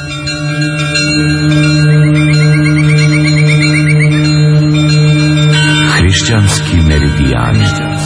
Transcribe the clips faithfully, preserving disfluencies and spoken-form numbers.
Hrišćanski meridijani.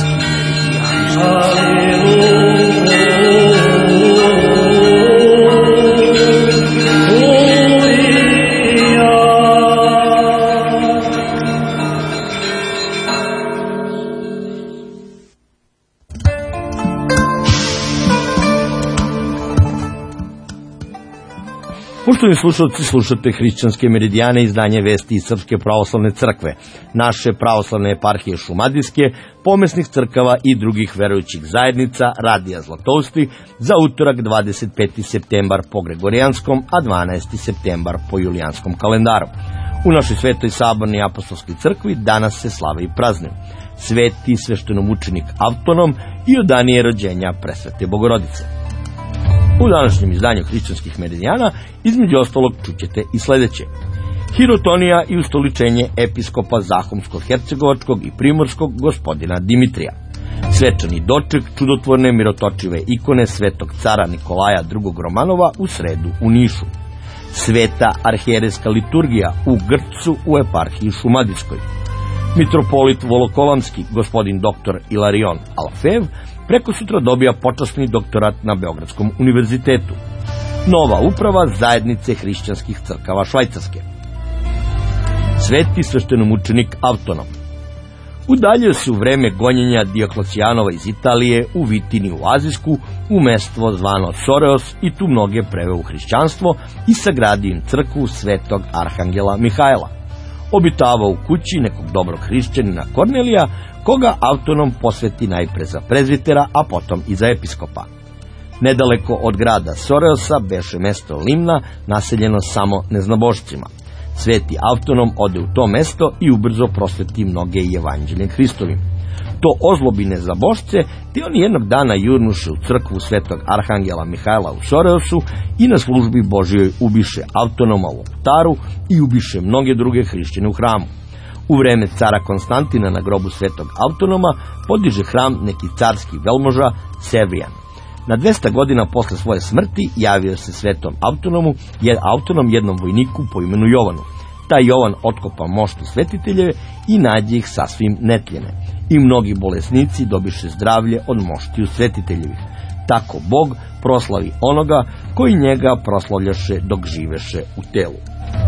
Poštovani slušalci, slušate Hrišćanske meridijane, izdanje vesti iz Srpske pravoslavne crkve, naše pravoslavne eparhije Šumadijske, pomesnih crkava i drugih verujućih zajednica Radija Zlatoustvi za utorak dvadeset peti septembar po Gregorijanskom, a dvanaesti septembar po Julijanskom kalendaru. U našoj svetoj sabornoj apostolskoj crkvi danas se slave i praznuju sveti sveštenomučenik Avtonom i od danije rođenja Presvete Bogorodice. U današnjem izdanju Hrišćanskih meridijana između ostalog čućete i sledeće: hirotonija i ustoličenje episkopa Zahumsko-hercegovačkog i primorskog gospodina Dimitrija, svečani doček čudotvorne mirotočive ikone svetog cara Nikolaja drugog Romanova u sredu u Nišu, sveta arhijerejska liturgija u Grčcu u eparhiji Šumadijskoj, mitropolit Volokolamski gospodin doktor Ilarion Alfev preko sutra dobija počasni doktorat na Beogradskom univerzitetu, nova uprava zajednice hrišćanskih crkava Švajcarske, sveti sveštenomučenik Avtonom. Udaljio se u vreme gonjenja Dioklecijanova iz Italije u Vitini u Azijsku, u mesto zvano Soreos, i tu mnoge preveo u hrišćanstvo i sagradio im crkvu svetog arhangela Mihajla. Obitavao u kući nekog dobrog hrišćanina Kornelija, koga Avtonom posveti najpre za prezvitera, a potom i za episkopa. Nedaleko od grada Soreosa beše mesto Limna, naseljeno samo neznabošcima. Sveti Avtonom ode u to mesto i ubrzo prosveti mnoge evanđeljem Hristovim. To ozlobi nezabošce, te oni jednog dana jurnuše u crkvu svetog arhangela Mihajla u Soreosu i na službi Božjoj ubiše Avtonoma u oltaru i ubiše mnoge druge hrišćane u hramu. U vreme cara Konstantina na grobu svetog Avtonoma podiže hram neki carski velmoža Servijan. Na dvesta godina posle svoje smrti javio se svetom Avtonomu, jer Avtonom jednom vojniku po imenu Jovanu. Taj Jovan otkopa mošti svetiteljeve i nađe ih sasvim netljene. I mnogi bolesnici dobiše zdravlje od moštiju svetiteljevih. Tako Bog proslavi onoga koji njega proslavljaše dok živeše u telu.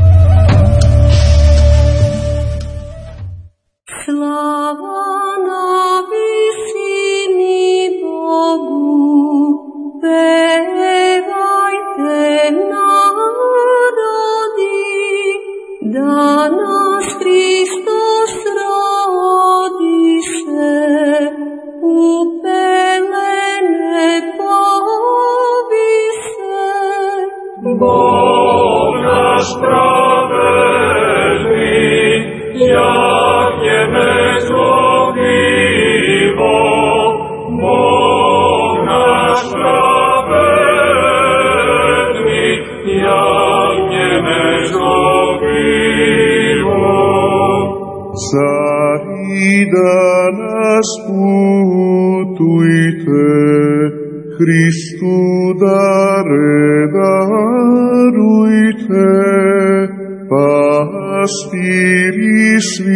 Slava na visini Bogu, pevajte narodi, danas Hristos rodiše, u pelene povise. Bog naš pravedni, jak je nezlogivo, Bog naš pravedni, jak je nezlogivo. Cari danas putujte, Hristu dare darujte, pastiri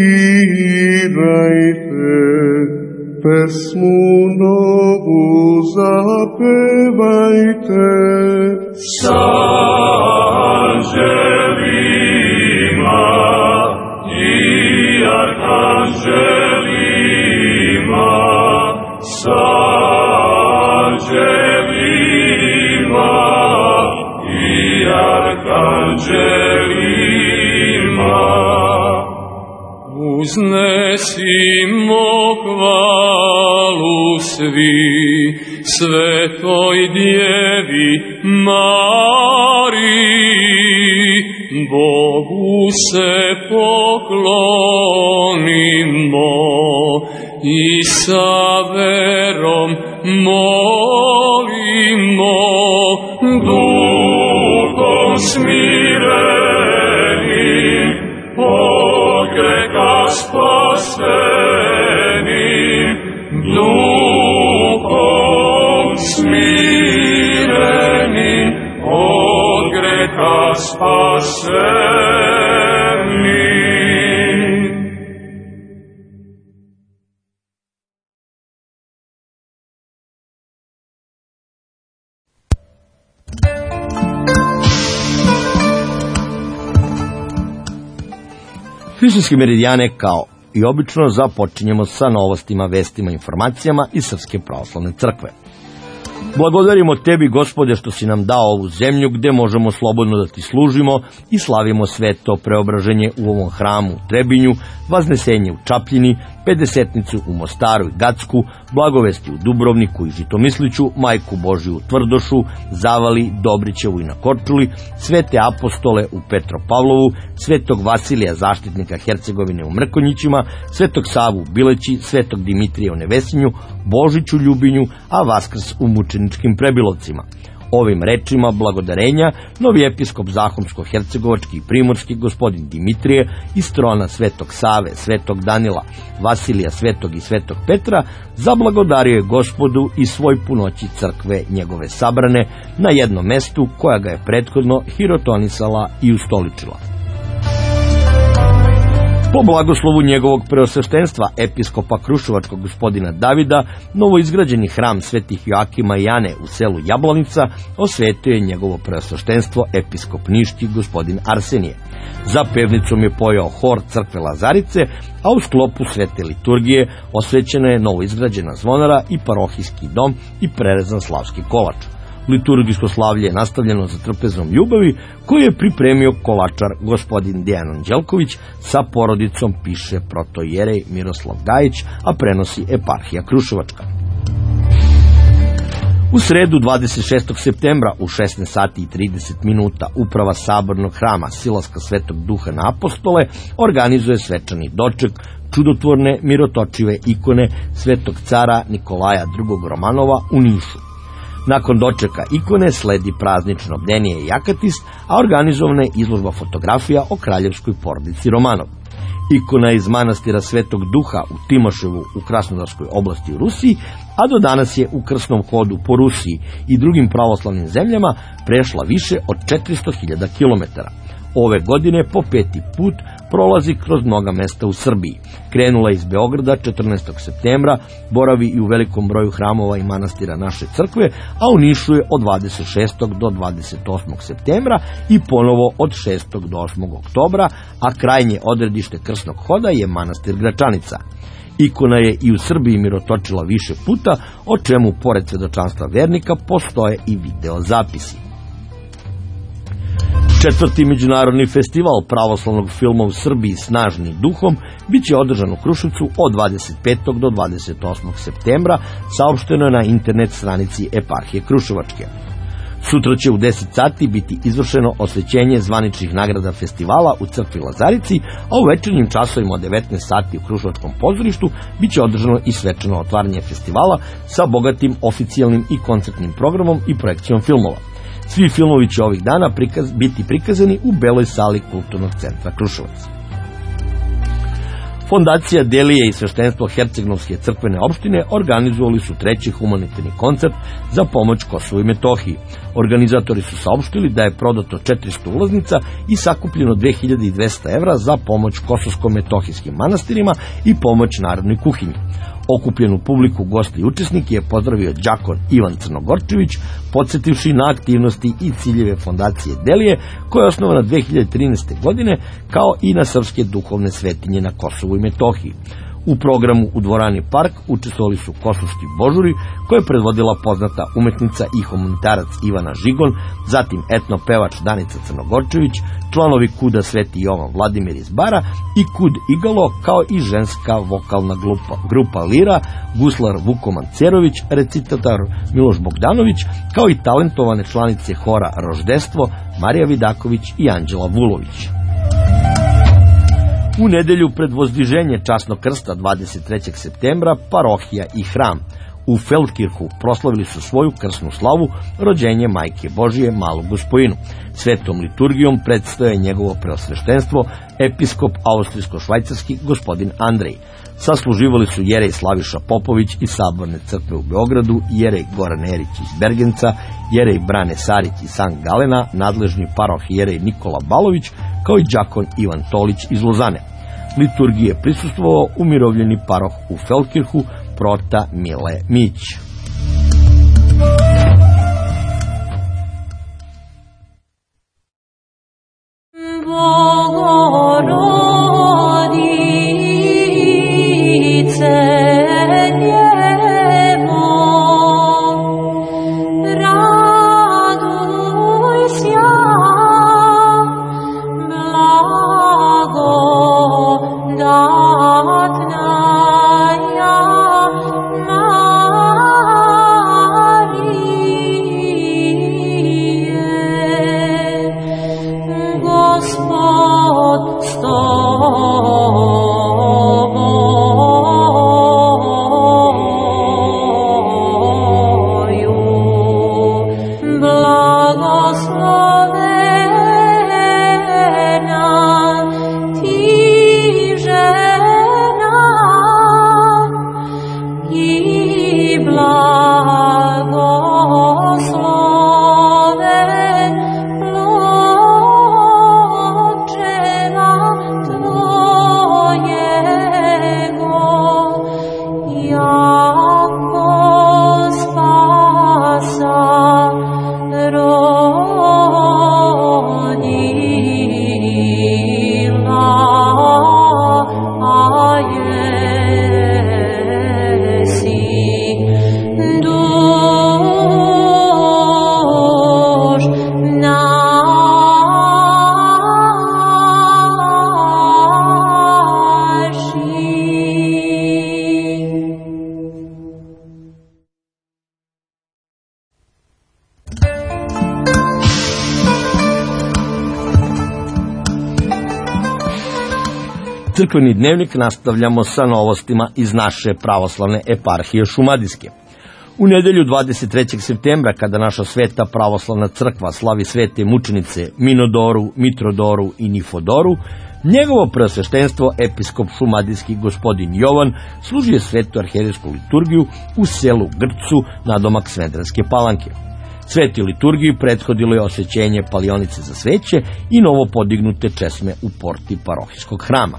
svirajte, pesmu novu zapevajte. Sa anđelima i arkanđelima, sa anđelima i arkanđelima. Uznesimo hvalu svi svetoj Djevi Mariji, Bogu se poklonimo i sa verom molimo, duhom smirenim, od greka spasenim, duhom smirenim, od greka blasfemi. Hrišćanske meridijane, kao i obično, započinjemo sa novostima, vestima, informacijama iz Srpske pravoslavne crkve. Blagodarimo tebi, Gospode, što si nam dao ovu zemlju gde možemo slobodno da ti služimo i slavimo sveto preobraženje u ovom hramu u Trebinju, Vaznesenje u Čapljini, Pedesetnicu u Mostaru i Gacku, Blagovesti u Dubrovniku i Žitomisliću, Majku Božiju u Tvrdošu, Zavali, Dobrićevu i na Korčuli, Svete apostole u Petropavlovu, Svetog Vasilija, zaštitnika Hercegovine u Mrkonjićima, Svetog Savu u Bileći, Svetog Dimitrija u Nevesinju, Božić u Ljubinju, a Vaskrs u Mučeničkim Prebilovcima. Ovim rečima blagodarenja novi episkop Zahumsko-hercegovački i primorski gospodin Dimitrije iz trona Svetog Save, Svetog Danila, Vasilija Svetog i Svetog Petra zablagodario je Gospodu i svoj punoći crkve njegove sabrane na jednom mestu koja ga je prethodno hirotonisala i ustoličila. Po blagoslovu njegovog preosveštenstva episkopa Kruševačkog gospodina Davida, novoizgrađeni hram svetih Joakima i Jane u selu Jablanica osvetio je njegovo preosveštenstvo episkop niški gospodin Arsenije. Za pevnicom je pojao hor crkve Lazarice, a u sklopu svete liturgije osvećena je novoizgrađena zvonara i parohijski dom i prerezan slavski kolač. Liturgijsko slavlje je nastavljeno za trpezom ljubavi koju je pripremio kolačar gospodin Dejan Anđelković sa porodicom, piše protojerej Miroslav Gajić, a prenosi eparhija Kruševačka. U sredu dvadeset šestog septembra u šesnaest sati i trideset minuta uprava sabornog hrama Silaska Svetog Duha na apostole organizuje svečani doček čudotvorne mirotočive ikone Svetog cara Nikolaja drugog Romanova u Nišu. Nakon dočeka ikone sledi praznično bdenje i akatist, a organizovana je izložba fotografija o kraljevskoj porodici Romanov. Ikona iz manastira Svetog Duha u Timoševu u Krasnodarskoj oblasti u Rusiji, a do danas je u krsnom hodu po Rusiji i drugim pravoslavnim zemljama prešla više od četiristo hiljada kilometara. Ove godine po peti put prolazi kroz mnoga mesta u Srbiji. Krenula iz Beograda četrnaestog septembra, boravi i u velikom broju hramova i manastira naše crkve, a u Nišu je od dvadeset šestog do dvadeset osmog septembra i ponovo od šestog do osmog oktobra, a krajnje odredište krsnog hoda je manastir Gračanica. Ikona je i u Srbiji mirotočila više puta, o čemu pored svedočanstva vernika postoje i video zapisi. Četvrti međunarodni festival pravoslavnog filma u Srbiji Snažni duhom biće održan u Kruševcu od dvadeset petog do dvadeset osmog septembra, saopšteno je na internet stranici eparhije Kruševačke. Sutra će u deset sati biti izvršeno osvećenje zvaničnih nagrada festivala u crkvi Lazarici, a u večernjim časovima od devetnaest sati u Kruševačkom pozorištu biće održano i svečano otvaranje festivala sa bogatim oficijalnim i koncertnim programom i projekcijom filmova. Svi filmovi će ovih dana prikaz, biti prikazani u Beloj sali Kulturnog centra Kruševac. Fondacija Delije i sveštenstvo Hercegnovske crkvene opštine organizovali su treći humanitarni koncert za pomoć Kosovu i Metohiji. Organizatori su saopštili da je prodato četiristo ulaznica i sakupljeno dve hiljade dvesta evra za pomoć kosovsko-metohijskim manastirima i pomoć narodnoj kuhinji. Okupljenu publiku, goste i učesnike je pozdravio đakon Ivan Crnogorčević, podsjetivši na aktivnosti i ciljeve fondacije Delije, koja je osnovana dve hiljade trinaeste. godine, kao i na srpske duhovne svetinje na Kosovu i Metohiji. U programu u dvorani Park učestvovali su kosovski božuri, koje je predvodila poznata umetnica i humanitarac Ivana Žigon, zatim etno pevač Danica Crnogorčević, članovi Kuda Sveti Jovan Vladimir iz Bara i Kud Igalo, kao i ženska vokalna grupa, grupa Lira, guslar Vuko Mancerović, recitator Miloš Bogdanović, kao i talentovane članice hora Roždestvo, Marija Vidaković i Anđela Vulović. U nedelju pred vozdiženje časnog krsta dvadeset trećeg septembra parohija i hram u Feldkirhu proslavili su svoju krsnu slavu, rođenje Majke Božije Malu Gospojinu. Svetom liturgijom predstoje njegovo preosveštenstvo, episkop austrijsko-švajcarski gospodin Andrej. Sasluživali su jerej Slaviša Popović iz Saborne crkve u Beogradu, jerej Goran Erić iz Bergenca, jerej Brane Sarić iz Sankt Galena, nadležni paroh jerej Nikola Balović, kao i đakon Ivan Tolić iz Lozane. Liturgiji je prisustvovao umirovljeni paroh u Feldkirhu, prota Mile Mić. Crkveni dnevnik nastavljamo sa novostima iz naše pravoslavne eparhije Šumadijske. U nedelju dvadeset trećeg septembra, kada naša sveta pravoslavna crkva slavi svete mučenice Minodoru, Mitrodoru i Nifodoru, njegovo preosveštenstvo episkop šumadijski gospodin Jovan služio svetu arhijerejsku liturgiju u selu Grcu nadomak Smederevske Palanke. Sveti liturgiji prethodilo je osvećenje palionice za sveće i novo podignute česme u porti parohijskog hrama.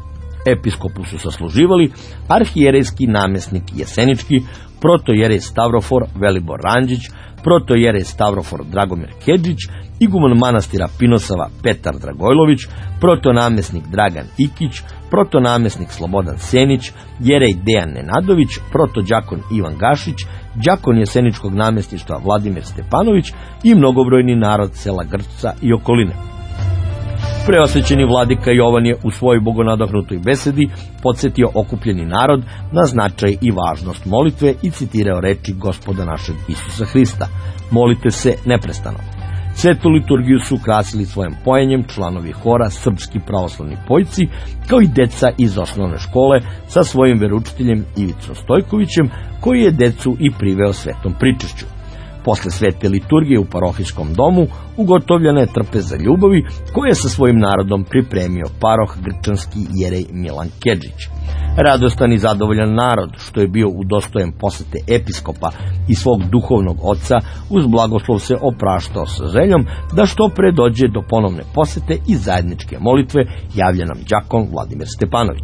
Episkopu su sasluživali arhijerejski namjesnik Jesenički, protojerej Stavrofor Velibor Ranđić, protojerej Stavrofor Dragomir Kedžić, iguman manastira Pinosava Petar Dragojlović, protonamjesnik Dragan Ikić, protonamjesnik Slobodan Senić, jerej Dejan Nenadović, protođakon Ivan Gašić, đakon Jeseničkog namjesništva Vladimir Stepanović i mnogobrojni narod sela Grčca i okoline. Preosvećeni vladika Jovan je u svojoj bogonadahnutoj besedi podsjetio okupljeni narod na značaj i važnost molitve i citirao reči Gospoda našeg Isusa Hrista: molite se neprestano. Svetu liturgiju su ukrasili svojim pojenjem članovi hora Srpski pravoslavni pojci, kao i deca iz osnovne škole sa svojim veroučiteljem Ivicom Stojkovićem, koji je decu i priveo svetom pričešću. Posle svete liturgije u parohijskom domu ugotovljena je trpeza ljubavi koju je sa svojim narodom pripremio paroh grčanski jerej Milan Kedžić. Radostan i zadovoljan narod, što je bio udostojen posete episkopa i svog duhovnog oca, uz blagoslov se opraštao sa željom da što pre dođe do ponovne posete i zajedničke molitve, javlja nam đakon Vladimir Stepanović.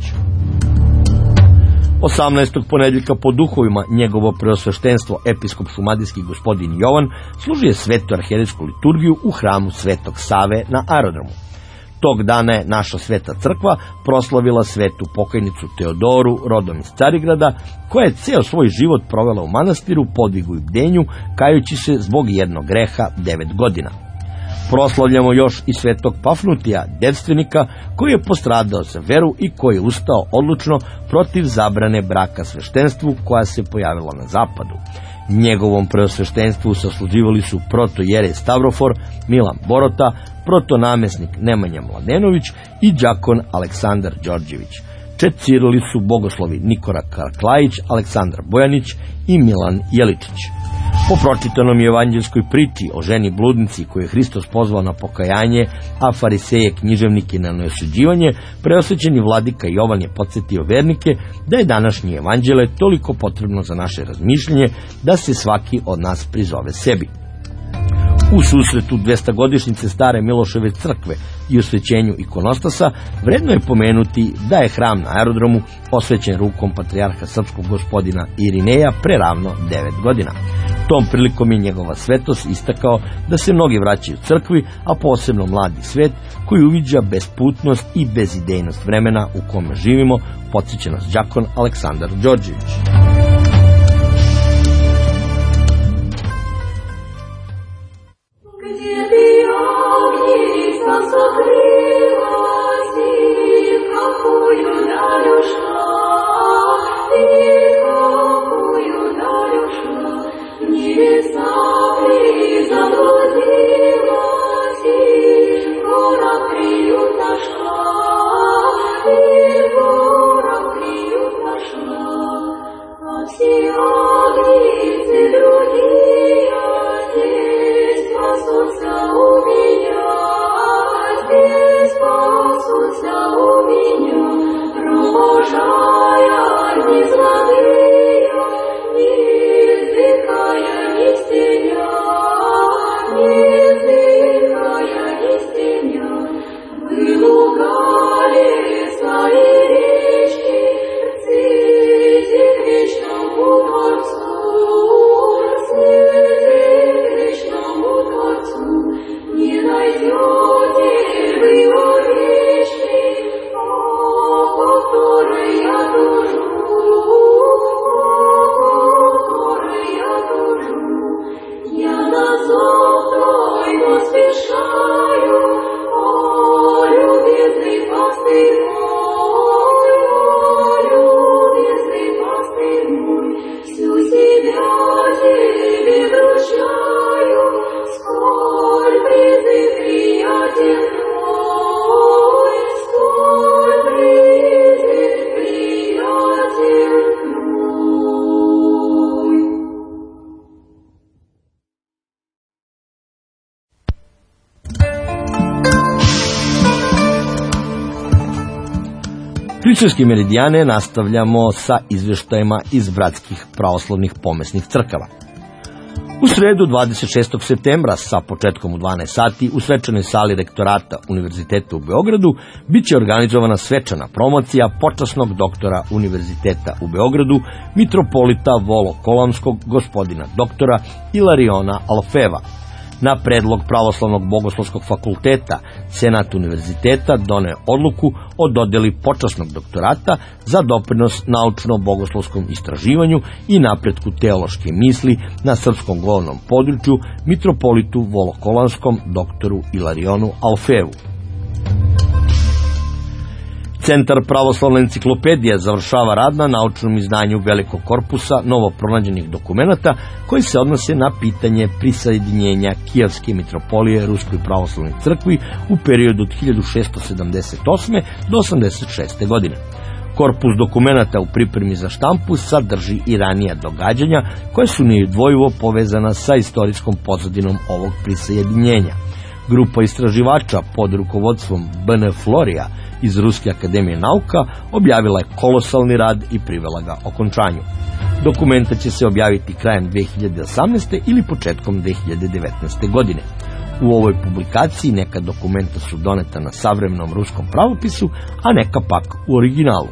osamnaestog ponedjeljka po duhovima njegovo preosveštenstvo episkop šumadijski gospodin Jovan služio svetu arhijerejsku liturgiju u hramu Svetog Save na aerodromu. Tog dana je naša sveta crkva proslavila svetu pokajnicu Teodoru, rodom iz Carigrada, koja je ceo svoj život provela u manastiru, podvigu i bdenju, kajući se zbog jednog greha devet godina. Proslavljamo još i svetog Pafnutija, devstvenika, koji je postradao za veru i koji je ustao odlučno protiv zabrane braka sveštenstvu koja se pojavila na zapadu. Njegovom preosveštenstvu sasluživali su protojerej Stavrofor Milan Borota, protonamjesnik Nemanja Mladenović i đakon Aleksandar Đorđević. Čecirali su bogoslovi Nikola Karklajić, Aleksandar Bojanić i Milan Jeličić. Po pročitanom evanđelskoj priči o ženi bludnici koju je Hristos pozvao na pokajanje, a fariseje književnike na neosuđivanje, preosvećeni vladika Jovan je podsjetio vernike da je današnje evanđele toliko potrebno za naše razmišljanje da se svaki od nas prizove sebi. U susretu dvestogodišnjice stare Miloševe crkve i osvećenju ikonostasa vredno je pomenuti da je hram na aerodromu osvećen rukom patrijarha srpskog gospodina Irineja pre ravno devet godina. Tom prilikom je njegova svetost istakao da se mnogi vraćaju crkvi, a posebno mladi svet koji uviđa besputnost i bezidejnost vremena u kome živimo, podsjeća nas đakon Aleksandar Đorđević. Hrišćanske meridijane nastavljamo sa izveštajima iz bratskih pravoslavnih pomesnih crkava. U sredu dvadeset šestog septembra sa početkom u dvanaest sati u svečanoj sali rektorata Univerziteta u Beogradu biće organizovana svečana promocija počasnog doktora Univerziteta u Beogradu, mitropolita Volokolamskog gospodina doktora Ilariona Alfeva. Na predlog Pravoslavnog bogoslovskog fakulteta, Senat univerziteta doneo odluku o dodeli počasnog doktorata za doprinos naučno-bogoslovskom istraživanju i napretku teološke misli na srpskom govornom području mitropolitu Volokolanskom doktoru Ilarionu Alfevu. Centar pravoslavne enciklopedije završava rad na naučnom izdanju velikog korpusa novopronađenih dokumenata koji se odnose na pitanje prisajedinjenja Kijevske mitropolije Ruskoj pravoslavnoj crkvi u periodu od hiljadu šesto sedamdeset osme do osamdeset šeste godine. Korpus dokumenata u pripremi za štampu sadrži i ranija događanja koja su neodvojivo povezana sa istorijskom pozadinom ovog prisajedinjenja. Grupa istraživača pod rukovodstvom B N Florija iz Ruske akademije nauka objavila je kolosalni rad i privela ga okončanju. Dokumenta će se objaviti krajem dve hiljade osamnaeste. ili početkom dve hiljade devetnaeste. godine. U ovoj publikaciji neka dokumenta su doneta na savremenom ruskom pravopisu, a neka pak u originalu.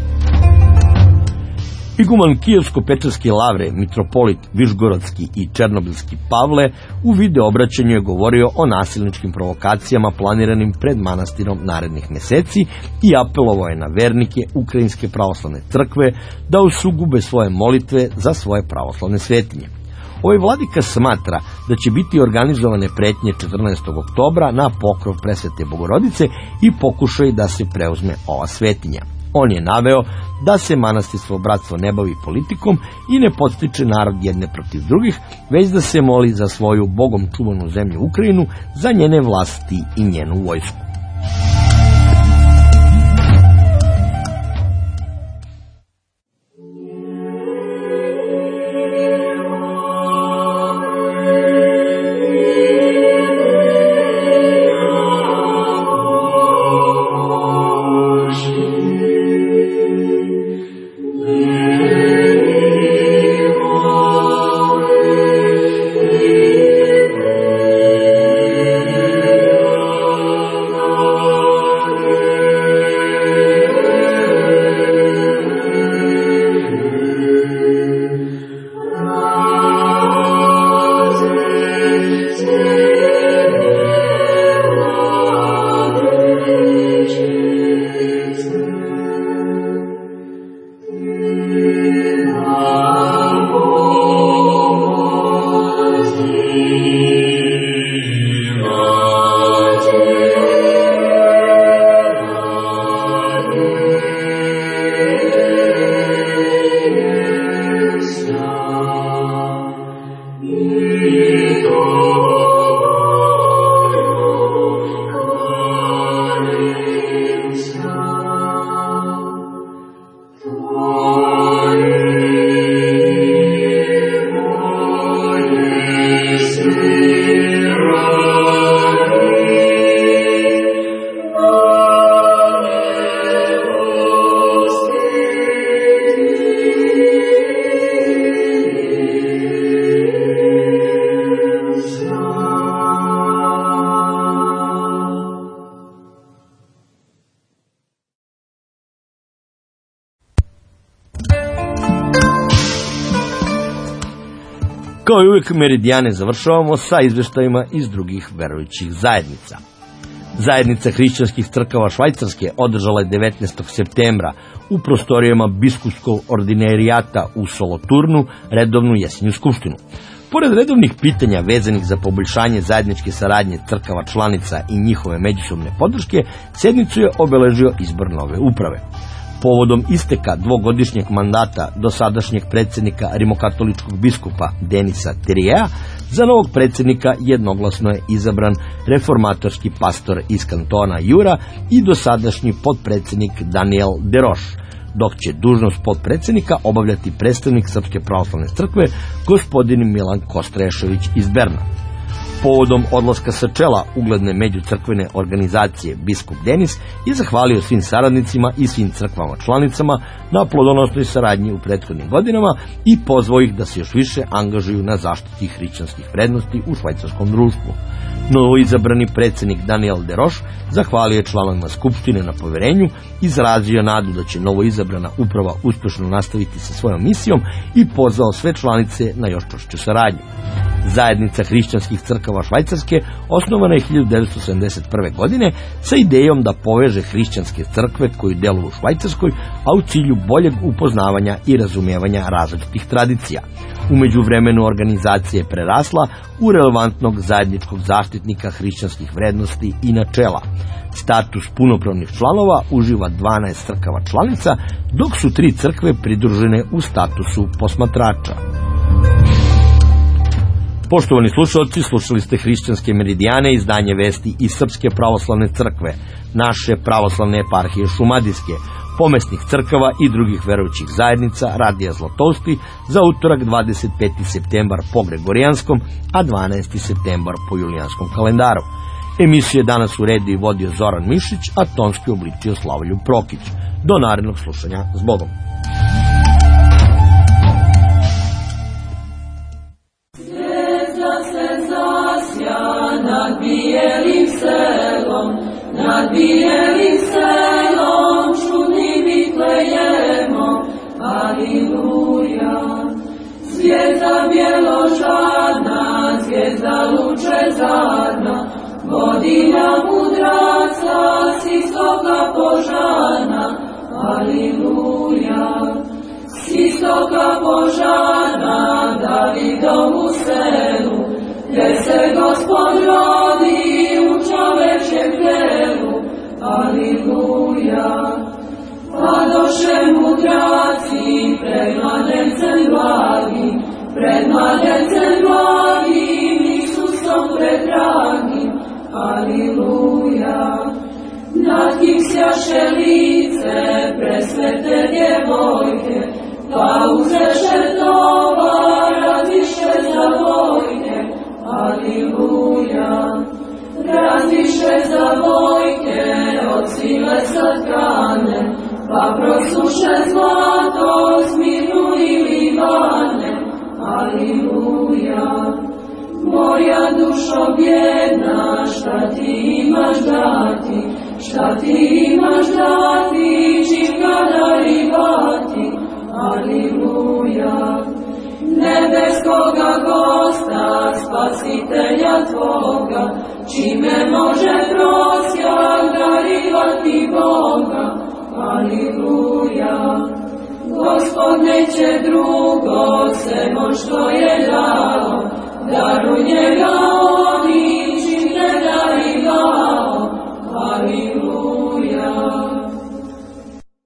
Iguman Kijevsko-Pečarske lavre, mitropolit Višgorodski i Černobilski Pavle u video obraćanju je govorio o nasilničkim provokacijama planiranim pred manastirom narednih meseci i apelovao je na vernike Ukrajinske pravoslavne crkve da usugube svoje molitve za svoje pravoslavne svetinje. Ovaj vladika smatra da će biti organizovane pretnje četrnaestog oktobra na pokrov Presvete Bogorodice i pokušaj da se preuzme ova svetinja. On je naveo da se manastirsko bratstvo ne bavi politikom i ne podstiče narod jedne protiv drugih, već da se moli za svoju bogom čuvanu zemlju Ukrajinu, za njene vlasti i njenu vojsku. Kao i uvijek, meridijane završavamo sa izveštajima iz drugih verujućih zajednica. Zajednica hrišćanskih crkava Švajcarske održala je devetnaestog septembra u prostorijama biskupskog ordinerijata u Soloturnu redovnu jesenju skupštinu. Pored redovnih pitanja vezanih za poboljšanje zajedničke saradnje crkava članica i njihove međusobne podrške, sednicu je obeležio izbor nove uprave. Povodom isteka dvogodišnjeg mandata dosadašnjeg predsjednika rimokatoličkog biskupa Denisa Terijeja, za novog predsjednika jednoglasno je izabran reformatorski pastor iz kantona Jura i dosadašnji potpredsjednik Daniel Deroš, dok će dužnost potpredsjednika obavljati predstavnik Srpske pravoslavne crkve gospodin Milan Kostrešović iz Berna. Povodom odlaska sa čela ugledne međucrkvene organizacije biskup Denis je zahvalio svim saradnicima i svim crkvama članicama na plodonosnoj saradnji u prethodnim godinama i pozvao ih da se još više angažuju na zaštiti hrišćanskih vrednosti u švajcarskom društvu. Novoizabrani predsjednik Daniel Deroš zahvalio je članovima skupštine na poverenju, izrazio nadu da će novoizabrana uprava uspješno nastaviti sa svojom misijom i pozvao sve članice na još čvršću saradnju. Zajednica hrišćanskih crkava Švajcarske osnovana je hiljadu devetsto sedamdeset prve. godine sa idejom da poveže hrišćanske crkve koji deluju u Švajcarskoj, a u cilju boljeg upoznavanja i razumijevanja različitih tradicija. U međuvremenu organizacija je prerasla u relevantnog zajedničkog zaštitnika hrišćanskih vrednosti i načela. Status punopravnih članova uživa dvanaest crkava članica, dok su tri crkve pridružene u statusu posmatrača. Poštovani slušalci, slušali ste Hrišćanske meridijane, izdanje vesti iz Srpske pravoslavne crkve, naše pravoslavne eparhije Šumadijske, pomesnih crkava i drugih verujućih zajednica Radija Zlatosti za utorak dvadeset peti septembar po Gregorijanskom, a dvanaesti septembar po Julijanskom kalendaru. Emisiju je danas uredio i vodio Zoran Mišić, a tonski obličio Slavoljub Prokić. Do narednog slušanja, s Bogom. Nad bijelim selom, nad bijelim selom, čudnim vitlejemo, aliluja. Zvijezda bjeložadna, zvijezda lučezarna, vodilja mudraca, s istoka požarna, aliluja. S istoka požarna, Davidovu selu, gdje se Gospod rodi u čovečjem telu, aliluja. Padoše mudraci pred mladencem blagim, pred mladencem blagim, Isusom predragim, aliluja. Nad kim sjaše lice presvete djevojke, pa uzeše tovar, raziše za vojke, aliluja. Razviše za vojke od sile satkane, pa prosuše zlato, smirnuli Libane, aliluja. Moja dušo bjedna, šta ti imaš dati, šta ti imaš dati, čim ga darivati, aliluja. Nebeskoga gosta, spasitelja tvoga, čime može prosjak darivati Boga, aliluja. Gospod neće drugo, samo što je dao,